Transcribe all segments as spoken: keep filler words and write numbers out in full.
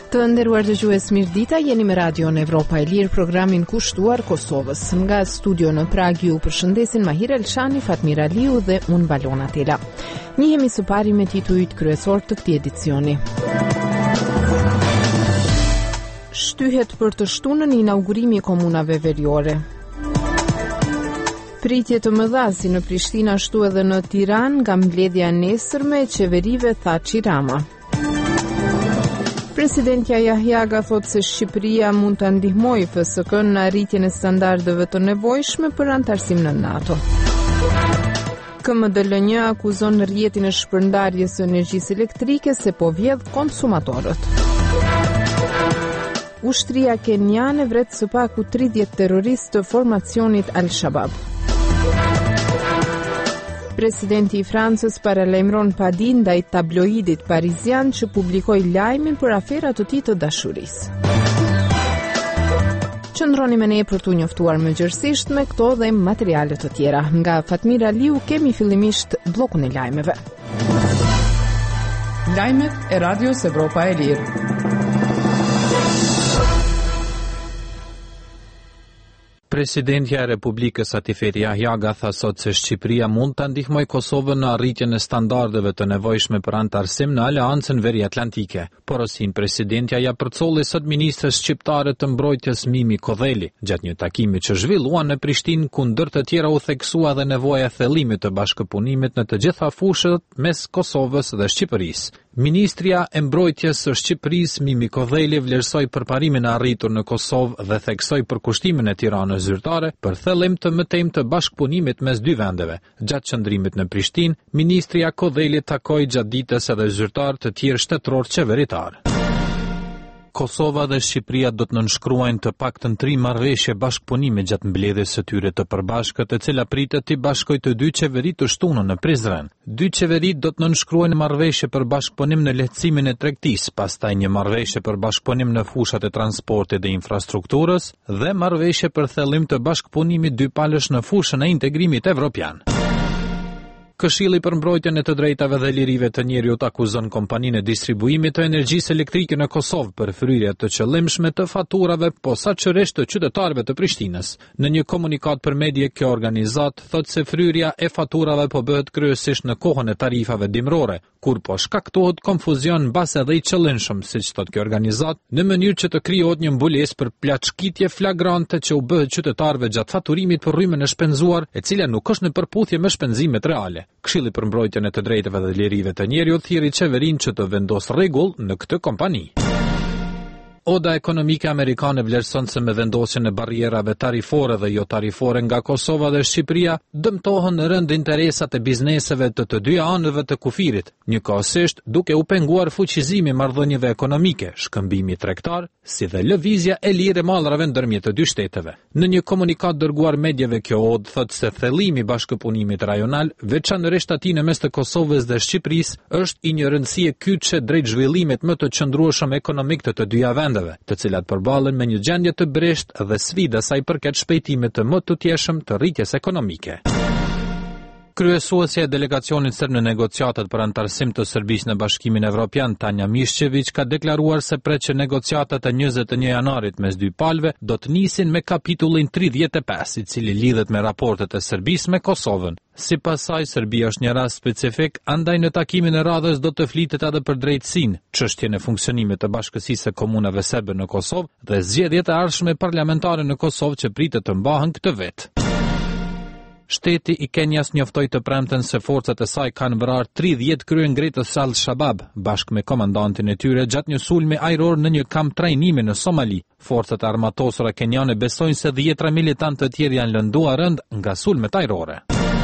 Të nderuar dëgjues, mirëdita, jeni me Radion Evropa e Lirë, programin kushtuar Kosovës. Nga studio në Prag ju përshëndesin Mahir Elshani, Fatmir Aliu dhe unë Balona Tela. Njihemi së pari me titujt kryesor të këtij edicioni. Shtyhet për të shtunën inaugurimi i komunave veriore. Pritje të mëdha si në Prishtinë ashtu edhe në Tiranë nga mbledhja e nesërme e qeverive, tha Rama. Presidentja Jahjaga thot se Shqipëria mund të ndihmojë F S K-n në arritjen e standardeve të nevojshme për antarësim në NATO. K M D L N akuzon rrjetin e shpërndarjes së energjisë elektrike se po vjedh konsumatorët. Ushtria kenjane vret së paku tridhjetë terroristë të formacionit Al-Shabaab. Presidenti i Francës paralajmëron padin ndaj tabloidit parizian që publikoi lajmin për aferat të tij të dashurisë. Qëndroni me ne për t'u njoftuar më gjërësisht me këto dhe materiale të tjera. Nga Fatmir Aliu kemi fillimisht bllokun e lajmeve. Lajmet e Radios Evropa e Lirë. Presidentja e Republikës Atiferi Jahjaga tha sot se Shqipëria mund të ndihmojë Kosovën në arritjen e standardeve të nevojshme për antarësim në Aleancën Veriatlantike. Porosin presidentja ja përcolli sot ministres shqiptare të mbrojtjes Mimi Kodheli, gjatë një takimi që zhvilluan në Prishtinë, ku ndër të tjera u theksua dhe nevoja e thellimit të bashkëpunimit në të gjitha fushët mes Kosovës dhe Shqipërisë. Ministria e mbrojtjes së Shqipërisë Mimi Kodheli vlerësoi përparimin e arritur në Kosovë dhe theksoi përkushtimin e Tiranës zyrtare për thellim të mëtejmë të bashkëpunimit mes dy vendeve. Gjatë qëndrimit në Prishtinë, ministria Kodheli takoi gjatë ditës edhe zyrtar të tjerë shtetëror qeveritar. Kosova dhe Shqipëria do të nënshkruajnë të paktën tri marrëveshje bashkëpunimi gjatë mbledhjes së tyre të përbashkët, e cila pritet të bashkojë të dy qeverit të shtunën në Prizren. Dy qeverit do të nënshkruajnë marrëveshje për bashkëpunim në lehtësimin e tregtisë, pastaj një marrëveshje për bashkëpunim në fushat e transportit dhe infrastrukturës dhe marrëveshje për thellim të bashkëpunimit dypalësh në fushën e integrimit evropian. Këshilli për mbrojtjen e të drejtave dhe lirive të njerëzit akuzon kompaninë e distribuimit të energjisë elektrike në Kosovë për fryrje të qëllimshme të faturave posaçërisht të qytetarëve të Prishtinës. Në një komunikat për media, kjo organizat thotë se fryrja e faturave po bëhet kryesisht në kohën e tarifave dimrore, kur po shkaktohet konfuzion mbas edhe i qëllimshëm, siç thotë kjo organizat, në mënyrë që të krijohet një mbulesë për plaçkitje flagrante që u bëhet qytetarëve gjatë faturimit për rrymën e shpenzuar, e cila nuk është në përputhje me shpenzimet reale. Këshilli për mbrojtjen e të drejtave dhe lirive të njerëzit thirrri qeverinë që të vendosë rregull në këtë kompani. Oda ekonomike amerikane vlerëson se me vendosjen e barrierave tarifore dhe jo tarifore nga Kosova dhe Shqipëria dëmtohen në rënd interesat e bizneseve të të dy anëve të kufirit, njëkohësisht duke u penguar fuqizimi i marrëdhënieve ekonomike, shkëmbimi tregtar, si dhe lëvizja e lirë e mallrave ndërmjet të dy shteteve. Në një komunikat dërguar medjave, kjo odë thotë se thellimi i bashkëpunimit rajonal, veçanërisht atij në mes të Kosovës dhe Shqipërisë, është i një rëndësie kyçe drejt zhvillimit më të qëndrueshëm ekonomik të të dyja vendeve, të cilat përballen me një gjendje të breshtë dhe sfida sa i përket shpejtimit të më tutjetshëm të rritjes ekonomike. Kryesuesja e delegacionit serb në negociatat për antarësim të Serbisë në Bashkimin Evropian, Tanja Mishçević, ka deklaruar se pret që negociatat e njëzet e një janarit mes dy palëve do të nisin me kapitullin tridhjetë e pesë, i cili lidhet me raportet e Serbisë me Kosovën. Sipas saj, Serbia është një rast specifik, andaj në takimin e radhës do të flitet edhe për drejtësinë, çështjen e funksionimit të bashkësisë së komunave serbe në Kosovë dhe zgjedhjet e ardhshme parlamentare në Kosovë që pritet të mbahen këtë vit. Shteti i Kenjas njoftoi të premten se forcat e saj kanë vrarë tridhjetë kryengritës së Al-Shabaab bashkë me komandantin e tyre gjatë një sulmi ajror në një kamp trajnimi në Somali. Forcat armatosura kenjane besojnë se dhjetra militantë të tjerë janë lënduar rënd nga sulmet ajrore.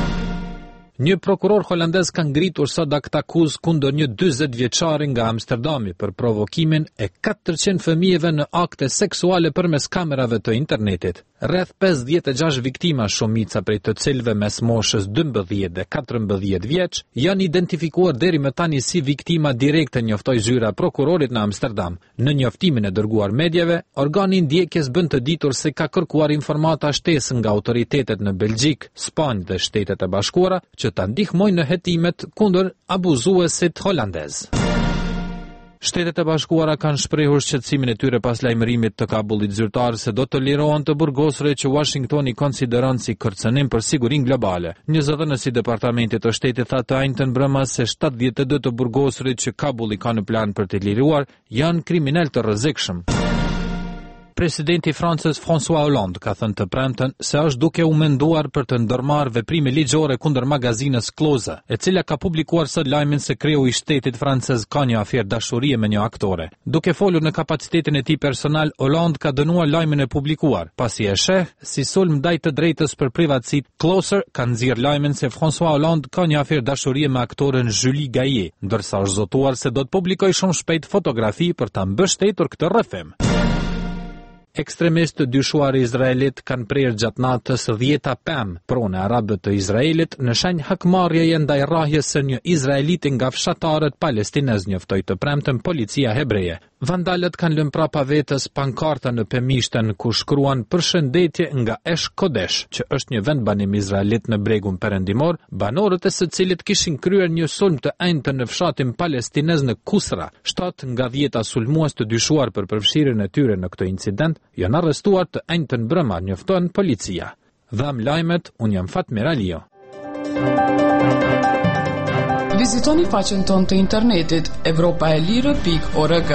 Një prokuror holandez ka ngritur sot akt akuzë kundër një dyzet vjeçari nga Amsterdami për provokimin e katërqind fëmijëve në akte seksuale përmes kamerave të internetit. Rreth pesëdhjetë e gjashtë viktima, shumica prej të cilëve mes moshës dymbëdhjetë dhe katërmbëdhjetë vjeç, janë identifikuar deri më tani si viktima direkte, njoftoi zyra e prokurorit në Amsterdam. Në njoftimin e dërguar medjave, organi i ndjekjes bën të ditur se ka kërkuar informata shtesë nga autoritetet në Belgjik, Spanjë dhe Shtetet e Bashkuara që ta ndihmojnë në hetimet kundër abuzuesit holandez. Shtetet e Bashkuara kanë shprehur shqetësimin e tyre pas lajmërimit të Kabullit zyrtar se do të lirohen të burgosur që Washingtoni konsideron si kërcënim për sigurinë globale. Një zëdhënës i Departamentit të Shtetit tha të njëjtën brëma se shtatëdhjetë e dy të burgosurit që Kabulli ka në plan për të liruar janë kriminal të rrezikshëm. Presidenti i Francës François Hollande ka thënë të premten se është duke u menduar për të ndërmarrë veprime ligjore kundër magazinës Cloza, e cila ka publikuar sot lajmin se kreu i shtetit francez ka një afierë dashurie me një aktore. Duke folur në kapacitetin e tij personal, Hollande ka dënuar lajmin e publikuar, pasi e sheh si sulm ndaj të drejtës për privatësi. Closer ka nxjerrë lajmin se François Hollande ka një afierë dashurie me aktoren Julie Gaillet, ndërsa është zotuar se do të publikojë shumë shpejt fotografi për ta mbështetur këtë rrëfim. Ekstremistë dyshuar izraelit kanë prerë gjatë natës dhjeta pemë pronë arabe të Izraelit në shenjë hakmarrjeje ndaj rrahjes së një izraeliti nga fshatarët palestinez, njoftoi të premten policia hebreje. Vandalët kanë lënë prapa vetes pankarta në pemishten ku shkruan përshëndetje nga Esh Kodesh, që është një vend banim izraelit në bregun perëndimor, banorët e së cilit kishin kryer një sulm të enjtë në fshatin palestinez në Kusra. Shtatë nga dhjeta sulmues të dyshuar për përfshirjen e tyre në këtë incident janë arrestuar të enjtën brëma, njofton policia. Dham lajmet, unë jam Fatmir Alio. Vizitoni faqen tonë të internetit evropa e lirë pikë org.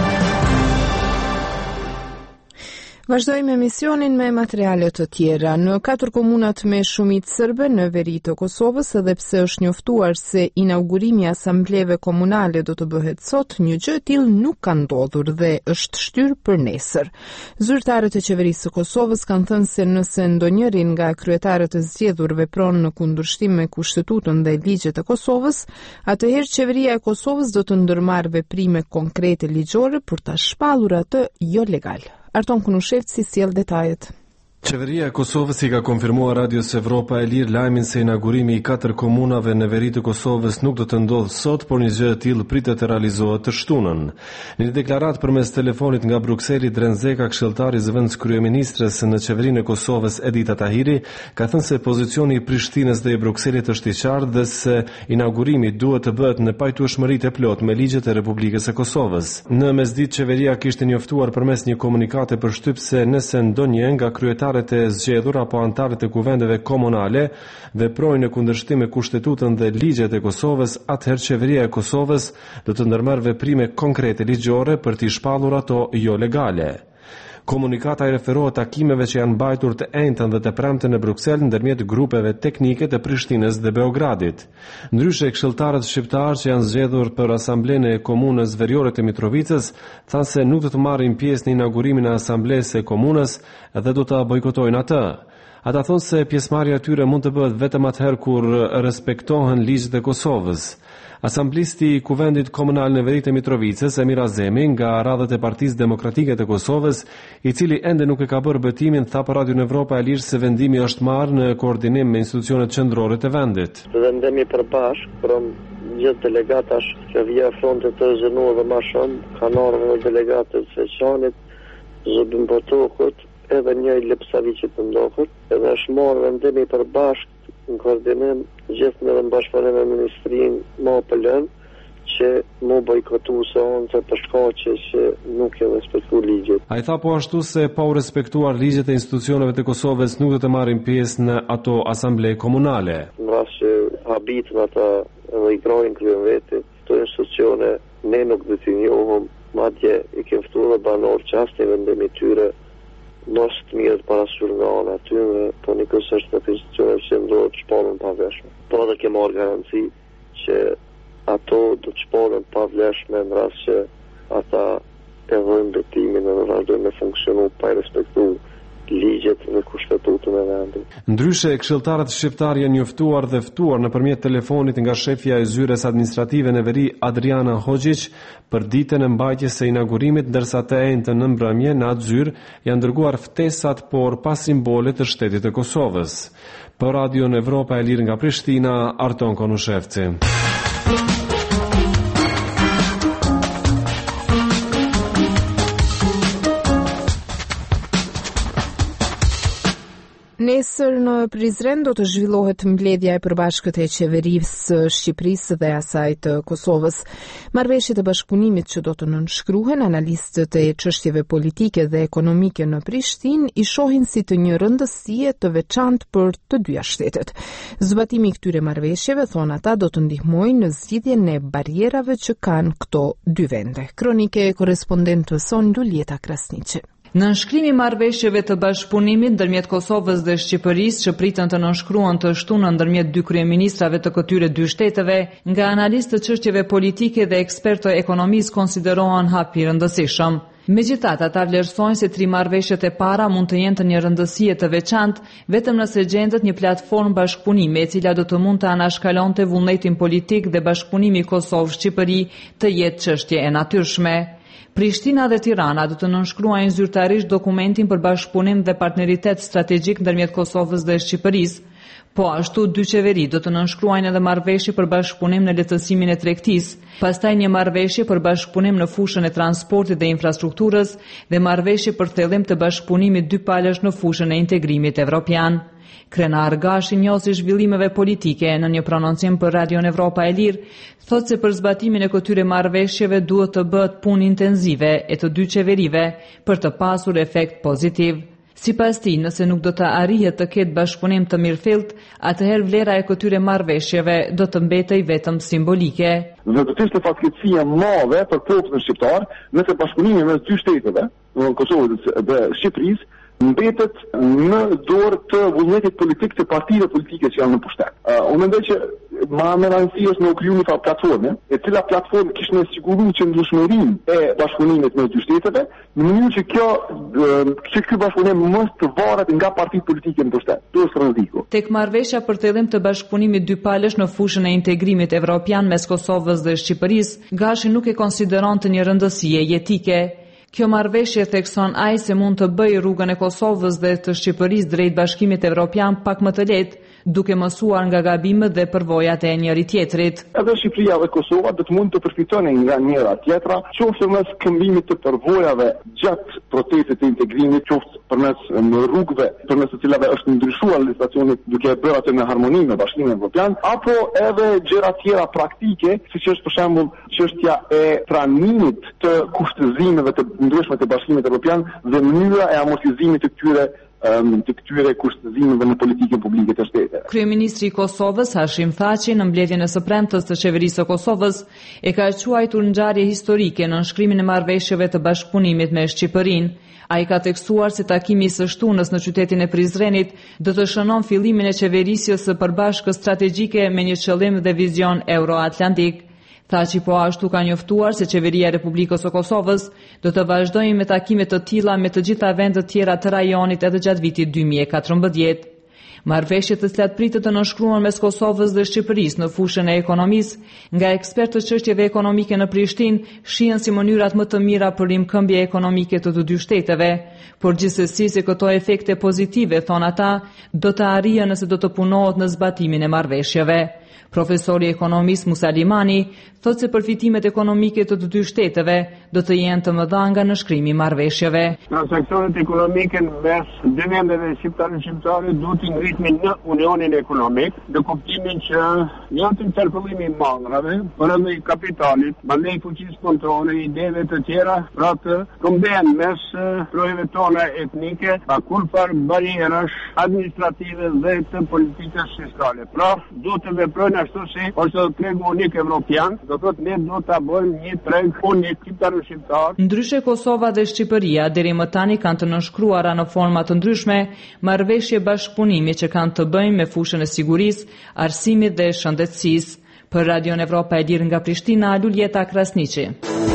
Vazhdojmë emisionin me materiale të tjera. Në katër komunat me shumicë serbe në veri të Kosovës, edhe pse është njoftuar se inaugurimi i asambleve komunale do të bëhet sot, një gjë e tillë nuk ka ndodhur dhe është shtyrë për nesër. Zyrtarët e qeverisë së Kosovës kanë thënë se nëse ndonjëri nga kryetarët e zgjedhur vepron në kundërshtim me Kushtetutën dhe ligjet e Kosovës, atëherë qeveria e Kosovës do të ndërmarrë veprime konkrete ligjore për ta shpallur atë jo legal. Arton Kunushevci sjell detajet. Qeveria e Kosovës i ka konfirmuar Radios Evropa e Lirë lajmin se inaugurimi i katër komunave në veri të Kosovës nuk do të ndodhë sot, por një gjë e tillë pritet të realizohet të shtunën. Në një deklaratë përmes telefonit nga Brukseli, Drenzeka, këshilltari i zëvendës kryeministres në qeverinë e Kosovës Edita Tahiri, ka thënë se pozicioni i Prishtinës dhe i Brukselit është i qartë dhe se inaugurimi duhet të bëhet në pajtueshmëritë e plotë me ligjet e Republikës së Kosovës. Në mesditë qeveria kishte njoftuar përmes një komunikate përshtyp se nëse ndonjë nga kryetarët e zgjedhur apo antarët e kuvendeve komunale veprojnë në kundërshtim me Kushtetutën dhe ligjet e Kosovës, atëherë qeveria e Kosovës do të ndërmarrë veprime konkrete ligjore për t'i shpallur ato jo legale. Komunikata i referohet takimeve që janë mbajtur të enjtën dhe të premten në Bruksel ndërmjet grupeve teknike të Prishtinës dhe Beogradit. Ndryshe, këshilltarët shqiptarë që janë zgjedhur për asamblenë e komunës veriore të Mitrovicës thanë se nuk do të marrin pjesë në inaugurimin e asamblesë së komunës dhe do ta bojkotojnë atë. Ata thonë se pjesëmarrja e tyre mund të bëhet vetëm atëherë kur respektohen ligjet e Kosovës. Asamblisti i Kuvendit Komunal në veri të Mitrovicës, Emir Azemi, nga radhët e Partisë Demokratike të Kosovës, i cili ende nuk e ka bërë betimin, tha për Radio Evropa e Lirë se vendimi është marrë në koordinim me institucionet qendrore të vendit. Vendemi përbashkë për gjithë delegatash që vija frontet të zënuar dhe ma shumë, kanë ardhur në delegatët e Veçanit, Zubin Botokut, edhe një i Lipsavicit të ndohët, edhe është marrë vendemi përbashkë në koordinim gjithë me dhe në bashkëpunim me ministrinë më pëllën që mu bojkotu se onë për shkaqe që nuk e respektu ligjet. A i tha po ashtu se pa u respektuar ligjet e institucioneve të Kosovës nuk do të marrin pjesë në ato asamble komunale. Në rast që habitën ata edhe i grojnë kryen veti, këto institucione ne nuk dhe t'i njohëm, madje i keftu dhe banor qasti vendemi tyre mos të mirë të parasur nga anë atyre, po një kësë është në institucionet që ndodhë të shpallën pa vleshme. Po edhe ke marrë garanci që ato do të shpallën pa vleshme në rast që ata e dhënë betimin edhe vazhdojnë me funksionu pa i respektu ligjet dhe Kushtetutën e vendit. Ndryshe, këshilltarët shqiptar janë njoftuar dhe ftuar nëpërmjet telefonit nga shefja e zyres administrative në veri Adriana Hoxhić për ditën e mbajtjes së inaugurimit, ndërsa të enjtën në mbrëmje në atë zyrë janë dërguar ftesat por pa simbole të shtetit të Kosovës. Për Radio Evropa e Lirë nga Prishtina, Arton Konushevci. Nesër në Prizren do të zhvillohet mbledhja e përbashkët e qeverisë së Shqipërisë dhe asaj të Kosovës. Marrëveshjet e bashkëpunimit që do të nënshkruhen, analistët e çështjeve politike dhe ekonomike në Prishtinë i shohin si të një rëndësie të veçantë për të dyja shtetet. Zbatimi i këtyre marrëveshjeve, thonë ata, do të ndihmojë në zgjidhjen e barrierave që kanë këto dy vende. Kronike e korrespondentës son Lulieta Krasniqi. Nënshkrimi i marrëveshjeve të bashkëpunimit ndërmjet Kosovës dhe Shqipërisë që pritën të nënshkruhen të shtunën ndërmjet dy kryeministrave të këtyre dy shteteve, nga analistë të çështjeve politike dhe ekspertë ekonomisë konsiderohen hap i rëndësishëm. Megjithatë, ata vlerësojnë se tri marrëveshjet e para mund të jenë të një rëndësie të veçantë vetëm nëse gjendet një platformë bashkëpunimi e cila do të mund të anashkalonte vullnetin politik dhe bashkëpunimi Kosovë-Shqipëri të jetë çështje e natyrshme. Prishtina dhe Tirana do të nënshkruajnë zyrtarisht dokumentin për bashkëpunim dhe partneritet strategjik ndërmjet Kosovës dhe Shqipërisë. Po ashtu dy qeveri do të nënshkruajnë edhe marrëveshje për bashkëpunim në lehtësimin e tregtisë, pastaj një marrëveshje për bashkëpunim në fushën e transportit dhe infrastrukturës dhe marrëveshje për thellim të bashkëpunimit dypalësh në fushën e integrimit evropian. Krenar Gashi, njohësi zhvillimeve politike, në një prononcim për Radion Evropa e Lirë, thotë se për zbatimin e këtyre marrëveshjeve duhet të bëhet punë intenzive e të dy qeverive për të pasur efekt pozitiv. Sipas tij, nëse nuk do të arrihet të ketë bashkëpunim të mirëfillt, atëherë vlera e këtyre marrëveshjeve do të mbetej vetëm simbolike. Dhe do të ishte fatkeqësia e madhe për popullin shqiptar nëse bashkëpunimi mes dy shteteve, Kosovës dhe Shqipërisë, mbetet në dorë të vullnetit politik të partive politike që janë në pushtet. Uh, unë mendoj që ma me rëndësi është me u kriju një fa platforme, e cila platformë kishte siguru qëndrueshmërinë e bashkëpunimit mes dy shteteve, në mënyrë që kjo uh, që ky bashkëpunim mos të varet nga partitë politike në pushtet. Kjo është rreziku. Tek marrëveshja për thellim të bashkëpunimit dypalësh në fushën e integrimit evropian mes Kosovës dhe Shqipërisë, Gashi nuk e konsideron të një rëndësie jetike. Kjo marrëveshje thekson ai se mund të bëjë rrugën e Kosovës dhe të Shqipërisë drejt bashkimit evropian pak më të lehtë, duke mësuar nga gabimet dhe përvojat e njëri tjetrit. Edhe Shqipëria dhe Kosova do të mund të përfitojnë nga njëra tjetra, qoftë mes këmbimit të përvojave gjatë procesit të integrimit, qoftë përmes në rrugëve, përmes të cilave është ndryshuar legjislacioni duke bërë atë në harmoni me Bashkimin Evropian, apo edhe gjëra tjera praktike, siç është për shembull çështja e pranimit të kushtëzimeve të ndryshme të Bashkimit Evropian dhe mënyra e amortizimit të këtyre Um, të këtyre kushtëzimeve në politikën publike të shtetit. Kryeministri i Kosovës Hashim Thaçi në mbledhjen e së premtës të qeverisë së Kosovës e ka quajtur ngjarje historike në nënshkrimin e marrëveshjeve të bashkëpunimit me Shqipërinë. Ai ka tekstuar se takimi i së shtunës në qytetin e Prizrenit do të shënon fillimin e qeverisjes së përbashkës strategjike me një qëllim dhe vizion euro-atlantik. Thaçi po ashtu ka njoftuar se qeveria e Republikës së Kosovës do të vazhdojë me takime të tilla me të gjitha vendet tjera të rajonit edhe gjatë vitit dy mijë e katërmbëdhjetë. Marrëveshjet të cilat pritet të nënshkruhen mes Kosovës dhe Shqipërisë në fushën e ekonomisë, nga ekspertë të çështjeve ekonomike në Prishtinë shihen si mënyrat më të mira për rimkëmbje ekonomike të të dy shteteve, por gjithsesi se këto efekte pozitive, thonë ata, do të arrihen nëse do të punohet në zbatimin e marrëveshjeve. Profesori ekonomist Musa Limani thotë se përfitimet ekonomike të të dy shteteve do të jenë të mëdha nga nënshkrimi i marrëveshjeve. Transaksionet ekonomike mes dy vendeve shqiptare shqiptare duhet të ngritemi në unionin ekonomik, në kuptimin që janë të qarkullimi i malrave, por edhe i kapitalit, mandej fuqisë kontrole, ideve të tjera, pra të kombehen mes trojeve tona etnike, pa kur far barrierash administrative dhe të politikës fiskale. Pra, duhet të veprojnë ashtu si është tregu unik evropian, do thotë ne do ta bëjmë një treg unik shqiptar-shqiptar. Ndryshe Kosova dhe Shqipëria deri më tani kanë të nënshkruara në forma të ndryshme marrëveshje bashkëpunimi që kanë të bëjnë me fushën e sigurisë, arsimit dhe shëndetësisë. Për Radion Evropa e Lirë nga Prishtina, Lulieta Krasniqi.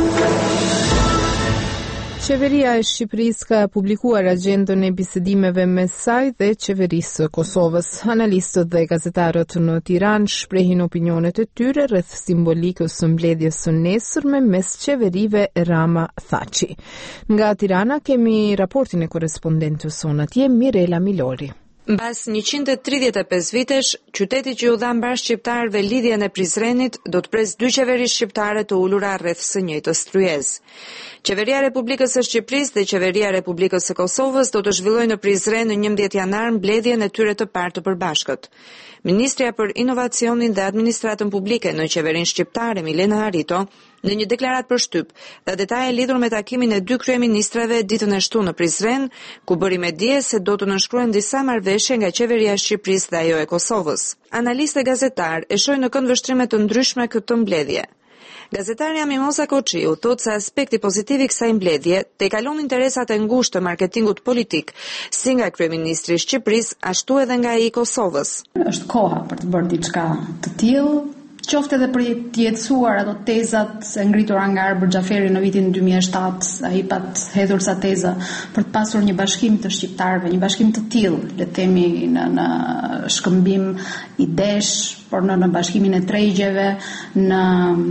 Qeveria e Shqipërisë ka publikuar agjendën e bisedimeve mes saj dhe qeverisë së Kosovës. Analistët dhe gazetarët në Tiranë shprehin opinionet e tyre rreth simbolikës së mbledhjes së nesërme mes qeverive Rama Thaçi. Nga Tirana kemi raportin e korrespondentës sonë atje, Mirela Milori. Mbas njëqind e tridhjetë e pesë vitesh, qyteti që u dha mbar shqiptarëve lidhjen e Prizrenit do të presë dy qeveri shqiptare të ulura rreth së njëjtës tryezë. Qeveria e Republikës së Shqipërisë dhe Qeveria e Republikës së Kosovës do të zhvillojnë në Prizren në njëmbëdhjetë janar mbledhjen e tyre të parë të përbashkët. Ministrja për Inovacionin dhe Administratën Publike në qeverinë shqiptare, Milena Harito, në një deklaratë për shtyp, dha detaje lidhur me takimin e dy kryeministrave ditën e shtunë në Prizren, ku bëri me dije se do të nënshkruhen disa marrëveshje nga qeveria e Shqipërisë dhe ajo e Kosovës. Analistë e gazetar e shohin në këndvështrime të ndryshme këtë mbledhje. Gazetarja Mimoza Koçiu thotë se aspekti pozitiv i kësaj mbledhje te kalon interesat e ngushtë të marketingut politik, si nga kryeministri i Shqipërisë, ashtu edhe nga ai i Kosovës. Është koha për të bërë diçka të tillë, qoftë edhe për të jetësuar ato tezat e ngritura nga Arber Xhaferi në vitin dy mijë e shtatë, ai pat hedhur sa teza për të pasur një bashkim të shqiptarëve, një bashkim të tillë, le të themi në në shkëmbim idesh, por në, në bashkimin e tregjeve, në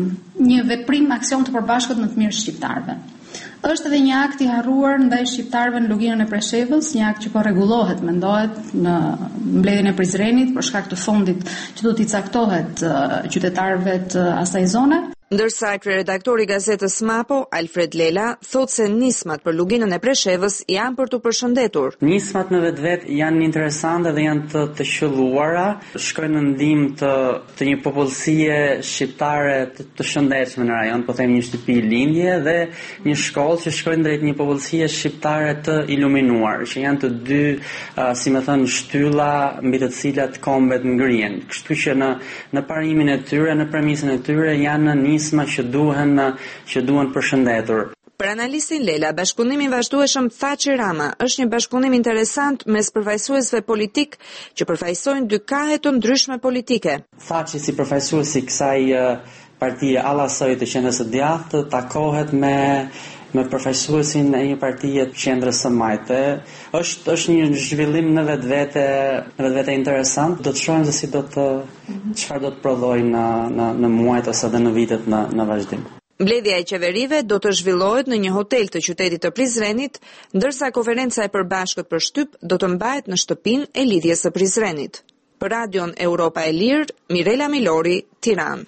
një veprim aksion të përbashkët në të mirë shqiptarëve. Është edhe një akt i harruar ndaj shqiptarëve në luginën e Preshevës, një akt që po rregullohet, mendohet, në mbledhjen e Prizrenit për shkak të fondit që do t'i caktohet qytetarëve të asaj zone. Ndërsa kryeredaktori i gazetës Mapo, Alfred Lela, thotë se nismat për luginën e Preshevës janë për të përshëndetur. Nismat në vetvete janë interesante dhe janë të të qelluara, shkojnë në ndihmë të të një popullsie shqiptare të, të shëndetshme në rajon, po them një shtëpi lindje dhe një shkollë që shkojnë drejt një popullsie shqiptare të iluminuar, që janë të dy, uh, si më thënë, shtylla mbi të cilat kombet ngrihen. Kështu që në në parimin e tyre, në premisën e tyre janë nisma që duhen që duhen përshëndetur. Për analistin Lela, bashkëpunimi vazhdueshëm Thaçi Rama është një bashkëpunim interesant mes përfaqësuesve politik që përfaqësojnë dy kahe të ndryshme politike. Thaçi si përfaqësuesi kësaj partie allasoj të qendrës së djathtë takohet me me përfaqësuesin e një partie të qendrës së majtë. Është është një zhvillim në vetvete, në vetvete interesant. Do të shohim se si do të çfarë do të prodhojë në në në muajt ose edhe në vitet në në vazhdim. Mbledhja e qeverive do të zhvillohet në një hotel të qytetit të Prizrenit, ndërsa konferenca e përbashkët për shtyp do të mbahet në shtëpinë e lidhjes së Prizrenit. Për Radion Europa e Lirë, Mirela Milori, Tiranë.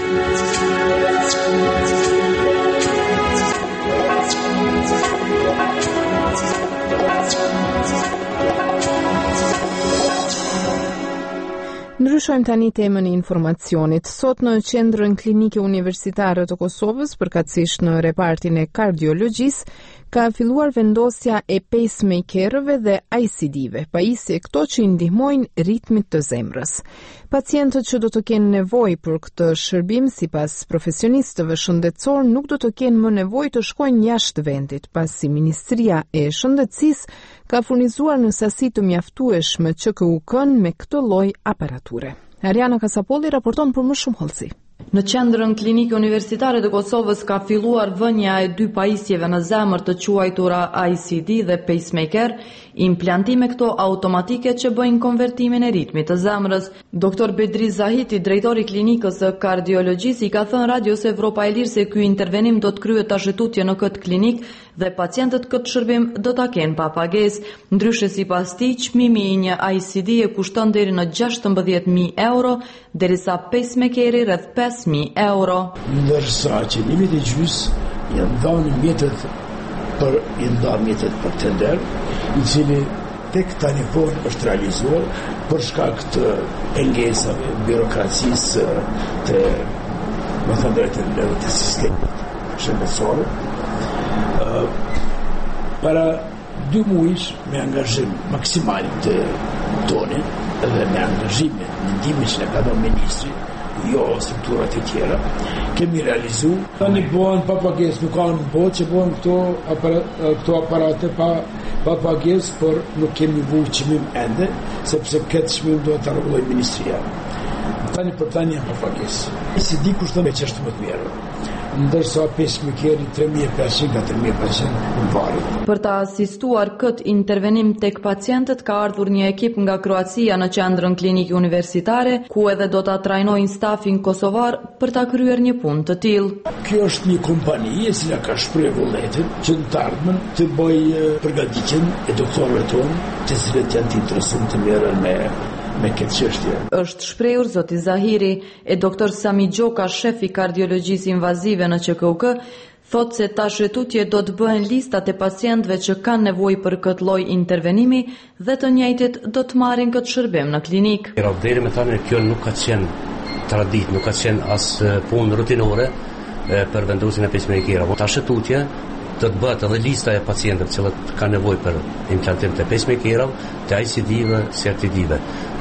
Ndryshojmë tani temën e informacionit. Sot në qendrën klinike universitare të Kosovës, përkatësisht në repartin e kardiologjisë, ka filluar vendosja e pacemakerëve dhe I C D-ve, pajisje këto që i ndihmojnë ritmit të zemrës. Pacientët që do të kenë nevojë për këtë shërbim, sipas profesionistëve shëndetësor, nuk do të kenë më nevojë të shkojnë jashtë vendit, pasi Ministria e Shëndetësisë ka furnizuar në sasi të mjaftueshme Q K U K-n me këtë lloj aparature. Ariana Kasapolli raporton për më shumë hollësi. Në qendrën klinike universitare të Kosovës ka filluar vënia e dy pajisjeve në zemër të quajtura I C D dhe pacemaker, implantime këto automatike që bëjnë konvertimin e ritmit të zemrës. Doktor Bedri Zahiti, drejtori i klinikës së kardiologjisë, i ka thënë Radios Evropa e Lirë se ky intervenim do të kryhet tash tutje në këtë klinik dhe pacientët këtë shërbim do ta kenë pa pagesë. Ndryshe sipas tij, çmimi i një I C D e kushton deri në gjashtëmbëdhjetë mijë euro, derisa pacemakeri rreth pesë mijë euro. Ndërsa qëllimi i gjys janë dhënë mjetet për i nda mjetet për tender, i cili tek tani po është realizuar për shkak të pengesave, birokracisë të më thënë drejtë të sistemit shëndetësor. Para dy muajsh me angazhim maksimal të tonë dhe me angazhimin në ndihmën që na ka dhënë ministri, jo strukturat e tjera, kemi realizu. Tani bëhen pa pagesë, nuk kanë botë që bëhen këto aparate, këto aparate pa, pa pagesë, por nuk kemi vu çmim ende, sepse këtë çmim do ta rregullojë ministria. Tani për tani janë pa pagesë. Si di kushton me gjashtëmbëdhjetë mijë euro. ndërsa pacemakerin tre mijë e pesëqind katër mijë e pesëqind në varet. Për ta asistuar këtë intervenim tek pacientët ka ardhur një ekip nga Kroacia në qendrën klinike universitare, ku edhe do ta trajnojnë stafin kosovar për ta kryer një punë të tillë. Kjo është një kompani e cila ka shprehur vullnetin që në të ardhmen të bëjë përgatitjen e doktorëve tonë, të cilët janë të interesuar të merren me me këtë çështje. Është shprehur zoti Zahiri, e doktor Sami Gjoka, shef i kardiologjisë invazive në Q K U K, thotë se tash tutje do të bëhen listat e pacientëve që kanë nevojë për këtë lloj intervenimi dhe të njëjtit do të marrin këtë shërbim në klinik. Deri më tani kjo nuk ka qenë tradit, nuk ka qenë as punë rutinore për vendosjen e pacemakerave. Tash tutje do të bëhet edhe lista e pacientëve që kanë nevojë për implantim të pacemakerave, të I C D-ve, C R T D-ve.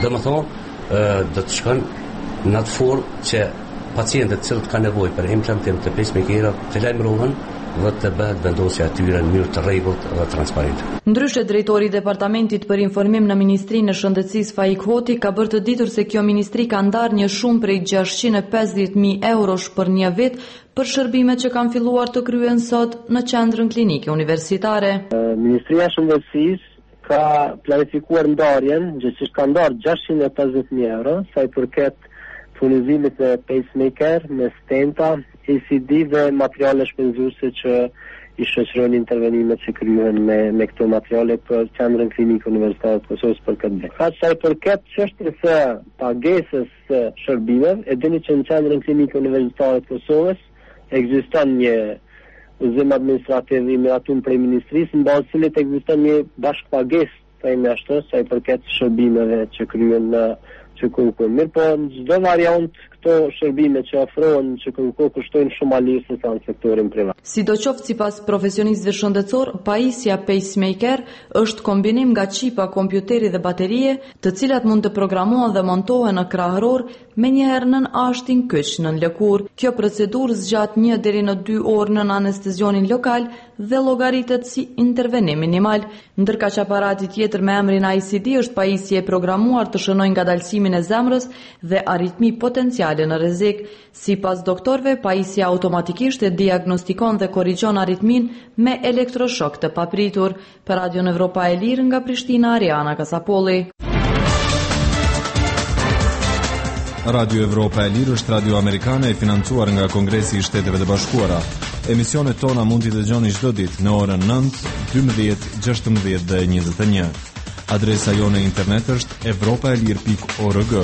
Domethënë, do të shkojnë në atë formë që pacientët që kanë nevojë për implantim të pacemakerave të lajmërohen dhe të bëhet vendosja e tyre në mënyrë të rregullt dhe transparente. Ndryshe, drejtori i Departamentit për Informim në Ministrinë e Shëndetësisë Faik Hoti ka bërë të ditur se kjo ministri ka ndarë një shumë prej gjashtëqind e pesëdhjetë mijë eurosh për një vit për shërbimet që kanë filluar të kryhen sot në qendrën klinike universitare. Ministria e Shëndetësisë ka planifikuar ndarjen, që ka ndarë gjashtëqind e pesëdhjetë mijë euro, sa i përket furnizimit e pacemaker, me stenta, A C D dhe materiale shpenzuese që i shoqërojnë intervenimet që kryhen me, me këto materiale për qendrën klinike universitare të Kosovës për këtë vit. Ka sa i përket çështjes së pagesës së shërbimeve, e dini që në qendrën klinike universitare të Kosovës ekziston një udhëzim administrativ i miratur prej ministrisë, në bazë të cilit ekziston një bashkëpagesë, thënë ashtu, sa i përket shërbimeve që kryhen në Q K U K. Mirë po, në çdo variant këto shërbime që ofrohen në Q K U K kushtojnë shumë a lirë se sa në sektorin privat. Sidoqoftë, sipas profesionistëve shëndetësor, pajisja pacemaker është kombinim nga qipa kompjuteri dhe baterie, të cilat mund të programohen dhe montohen në krahëror, menjëherë nën ashtin kyç nën lëkurë. Kjo procedurë zgjat një deri në dy orë nën anestezionin lokal dhe llogaritet si intervenim minimal, ndërka që aparati tjetër me emrin I C D është pajisje e programuar të shënojë ngadalësimin e zemrës dhe aritmi potenciale në rrezik. Sipas doktorëve, pajisja automatikisht e diagnostikon dhe korrigjon aritmin me elektroshok të papritur. Për Radio Evropa e Lirë nga Prishtina, Ariana Kasapolli. Radio Evropa e Lirë është radio amerikane e financuar nga Kongresi i Shteteve të Bashkuara. Emisionet tona mund t'i dëgjoni çdo ditë në orën nëntë, dymbëdhjetë, gjashtëmbëdhjetë dhe njëzet e një. Adresa jone internet është evropaelir pikë org.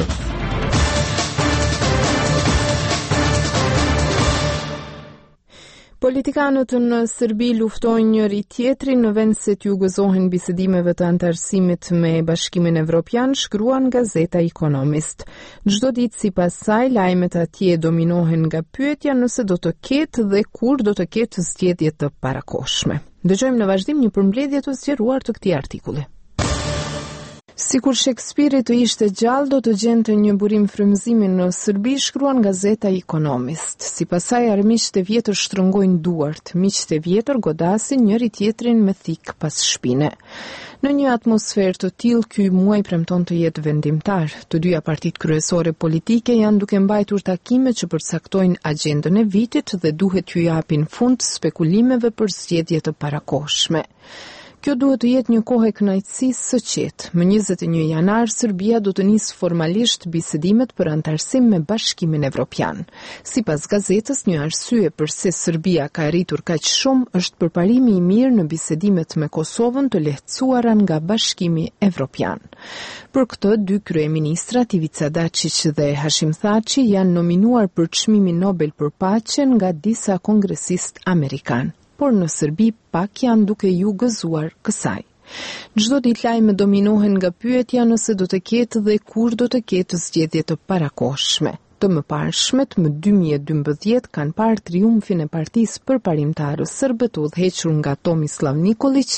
Politikanët në Serbi luftojnë njëri tjetrin në vend se t'ju gëzohen bisedimeve të antarësimit me Bashkimin Evropian, shkruan gazeta Economist. Çdo ditë sipas saj, lajmet atje dominohen nga pyetja nëse do të ketë dhe kur do të ketë zgjedhje të parakohshme. Dëgjojmë në vazhdim një përmbledhje të zgjeruar të këtij artikulli. Sikur Shakespeare të ishte gjallë, do të gjente një burim frymëzimi në Serbi, shkruan gazeta Economist. Sipas saj, armiqtë e vjetër shtrëngojnë duart, miqtë e vjetër godasin njëri tjetrin me thik pas shpine. Në një atmosferë të tillë, ky muaj premton të jetë vendimtar. Të dyja partitë kryesore politike janë duke mbajtur takime që përcaktojnë agjendën e vitit dhe duhet t'ju japin fund spekulimeve për zgjedhje të parakohshme. Kjo duhet të jetë një kohë e kënaqësisë së qetë. Më njëzet e një janar, Serbia do të nisë formalisht bisedimet për antarësim me Bashkimin Evropian. Sipas gazetës, një arsye pse Serbia ka arritur kaq shumë është përparimi i mirë në bisedimet me Kosovën të lehtësuara nga Bashkimi Evropian. Për këtë, dy kryeministrat, Ivica Dačić dhe Hashim Thaçi, janë nominuar për çmimin Nobel për paqen nga disa kongresist amerikan. Por në Serbi pak janë duke ju gëzuar kësaj. Çdo ditë lajme dominohen nga pyetja nëse do të ketë dhe kur do të ketë zgjedhje të parakohshme. Të mëparshmet më dy mijë e dymbëdhjetë kanë parë triumfin e partisë përparimtare serbe të udhëhequr nga Tomislav Nikolić,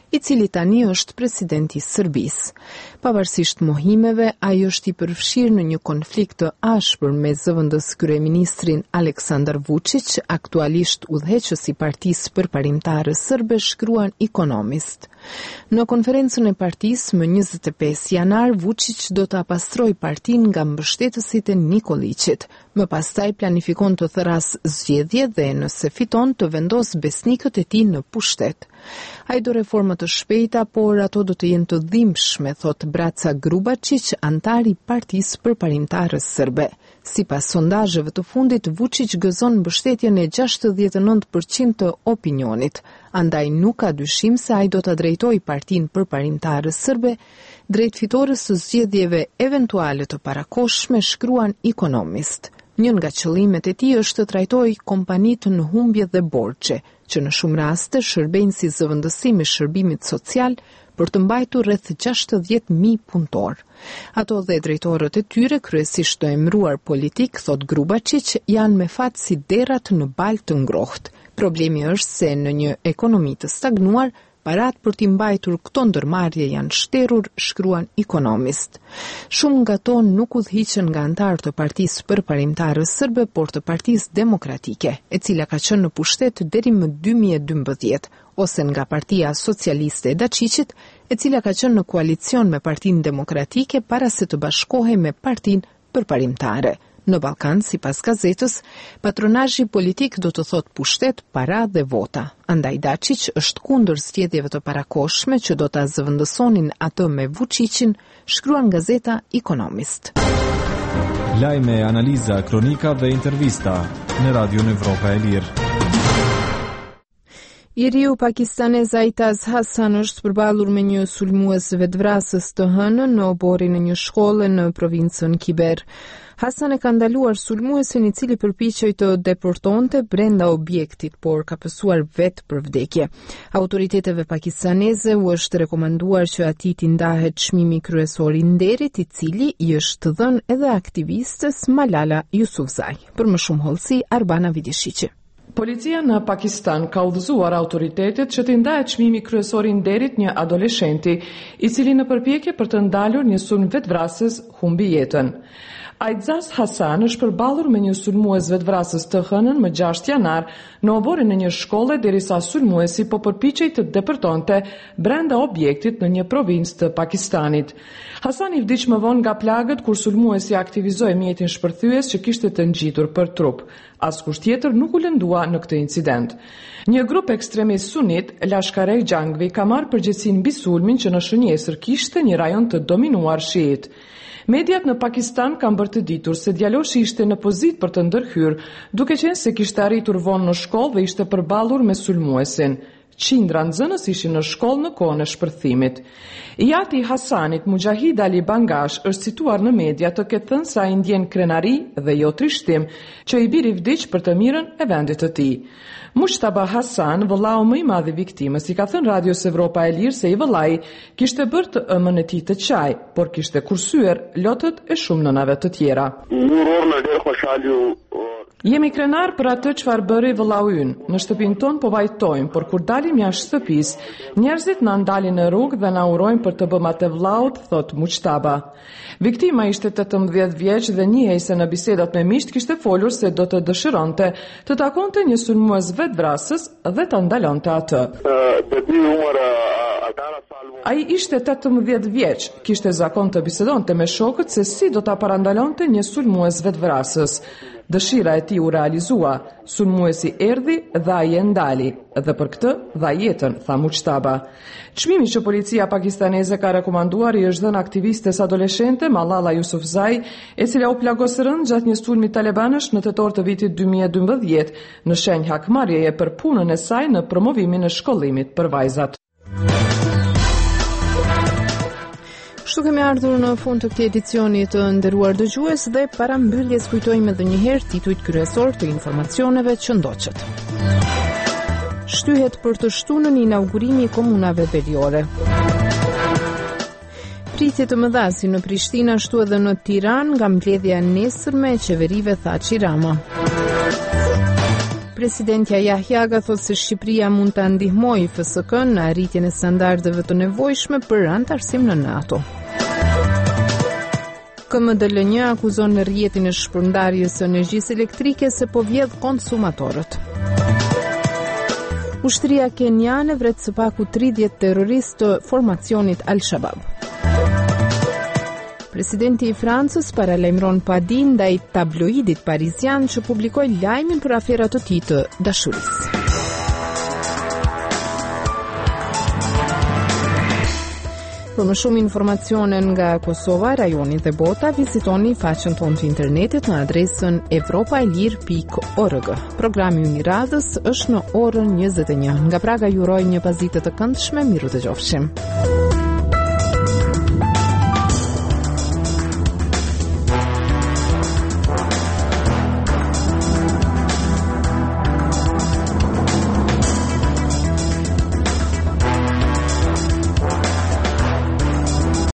i cili tani është presidenti i Serbisë. Pavarësisht mohimeve, ai është i përfshirë në një konflikt të ashpër me zëvendës kryeministrin Aleksandar Vučić, aktualisht udhëheqës i Partisë Përparimtare Serbe, shkruan Economist. Në konferencën e partisë më njëzet e pesë janar, Vučić do ta pastrojë partinë nga mbështetësit e Nikolićit. Më pastaj planifikon të thras zgjedhje dhe nëse fiton të vendos besnikët e tij në pushtet. Ai do reforma të shpejta, por ato do të jenë të dhimbshme, thot Braca Grubačić, antar i Partisë Përparimtare Serbe. Sipas sondazheve të fundit, Vučić gëzon mbështetjen e gjashtëdhjetë e nëntë përqind të opinionit. Andaj nuk ka dyshim se ai do ta drejtojë Partinë Përparimtare Serbe drejt fitores së zgjedhjeve eventuale të parakohshme, shkruan Economist. Një nga qëllimet e tij është të trajtojë kompanitë në humbje dhe borxhe, që në shumë raste shërbejnë si zëvendësim i shërbimit social për të mbajtur rreth gjashtëdhjetë mijë punëtor. Ato dhe drejtorët e tyre, kryesisht të emëruar politik, thot Grubačić, janë me fat si derrat në balë të ngrohtë. Problemi është se në një ekonomi të stagnuar, parat për t'i mbajtur këto ndërmarrje janë shterur, shkruan Economist. Shumë nga to nuk udhëhiqen nga antarë të Partisë Përparimtare Serbe, por të Partisë Demokratike, e cila ka qenë në pushtet deri më dy mijë e dymbëdhjetë, ose nga Partia Socialiste e Dačićit, e cila ka qenë në koalicion me Partinë Demokratike para se të bashkohej me Partinë Përparimtare. Në Ballkan, sipas gazetës, patronazhi politik do të thot pushtet, para dhe vota. Andaj Dačić është kundër zgjedhjeve të parakohshme që do ta zëvendësonin atë me Vučićin, shkruan gazeta Economist. Lajme, analiza, kronika dhe intervista në Radion Evropa e Lirë. I riu pakistanez Aitaz Hasan është përballur me një sulmues vetvrasës të hënën në oborin e një shkolle në provincën Kiber. Hasan e ka ndaluar sulmuesin i cili përpiqej të deportonte brenda objektit, por ka pësuar vetë për vdekje. Autoriteteve pakistaneze u është rekomanduar që atij t'i ndahet çmimi kryesor i nderit, i cili i është dhënë edhe aktivistës Malala Yousafzai. Për më shumë hollësi, Arbana Vidishiqi. Policia në Pakistan ka udhëzuar autoritetet që t'i ndahet çmimi kryesor i nderit një adoleshenti, i cili në përpjekje për të ndalur një sulm vetvrasës humbi jetën. Aitaz Hasan është përballur me një sulmues vetvrasës të hënën më gjashtë janar në oborin e një shkolle derisa sulmuesi po përpiqej të deportonte brenda objektit në një provincë të Pakistanit. Hasan i vdiq më vonë nga plagët kur sulmuesi aktivizoi mjetin shpërthyes që kishte të ngjitur për trup. Askush tjetër nuk u lëndua në këtë incident. Një grup ekstremist sunit, Lashkar-e Jangvi, ka marrë përgjegjësinë mbi sulmin që në shënjesër kishte një rajon të dominuar shiit. Mediat në Pakistan kanë bërë të ditur se djaloshi ishte në pozitë për të ndërhyrë, duke qenë se kishte arritur vonë në shkollë dhe ishte përballur me sulmuesin. Qindra nxënës ishin në shkollë në kohën e shpërthimit. Jati i Hasanit, Mujahid Ali Bangash, është cituar në media të ketë thënë se ai ndjen krenari dhe jo trishtim që i biri vdiq për të mirën e vendit të tij. Mushtaba Hasan, vëllau më i madh i viktimës, i ka thënë Radios Evropa e Lirë se i vëllai kishte bërë të ëmën e tij të çaj, por kishte kursyer lotët e shumë nënave të tjera. Jemi krenar për atë çfarë bëri vëllau ynë. Në shtëpinë tonë po vajtojmë, por kur dalim jashtë shtëpisë, njerëzit na ndalin në rrugë dhe na urojnë për të bëm atë vëllaut, thot Mushtaba. Viktima ishte tetëmbëdhjetë vjeç dhe njihej se në bisedat me miqt kishte folur se do të dëshironte të takonte një sulmues vetvrasës dhe ta ndalonte atë. Ai ishte tetëmbëdhjetë vjeç, kishte zakon të bisedonte me shokët se si do ta parandalonte një sulmues vetvrasës. Dëshira e tij u realizua, sulmuesi erdhi dhe ai e ndali, dhe për këtë dha jetën, tha Mushtaba. Çmimi që policia pakistaneze ka rekomanduar i është dhënë aktivistes adoleshente Malala Yousafzai, e cila u plagos rënd gjatë një sulmi talibanësh në tetor të vitit dy mijë e dymbëdhjetë, në shenjë hakmarrjeje për punën e saj në promovimin e shkollimit për vajzat. Kështu kemi ardhur në fund të këtij edicioni të nderuar dëgjues dhe para mbylljes kujtojmë edhe një herë titujt kryesor të informacioneve që ndoqët. Shtyhet për të shtunën inaugurimi i komunave veriore. Pritje të mëdha si në Prishtinë ashtu edhe në Tiranë nga mbledhja e nesërme e qeverive, tha Rama. Presidentja Jahjaga thotë se Shqipëria mund të ndihmojë F S K-n në arritjen e standardeve të nevojshme për anëtarësim në NATO. K M D L N akuzon në rrjetin e shpërndarjes së energjisë elektrike se po vjedh konsumatorët. Ushtria kenjane vret së paku tridhjetë terroristë të formacionit Al-Shabaab. Presidenti i Francës paralajmëron padi ndaj tabloidit parizian që publikoi lajmin për aferat të tij të dashurisë. Për më shumë informacione nga Kosova, rajoni dhe bota, vizitoni faqen tonë të internetit në adresën evropaelir pikë org. Programi i radhës është në orën njëzet e një. Nga Praga ju uroj një pazitë të këndshme, miru të qofshim.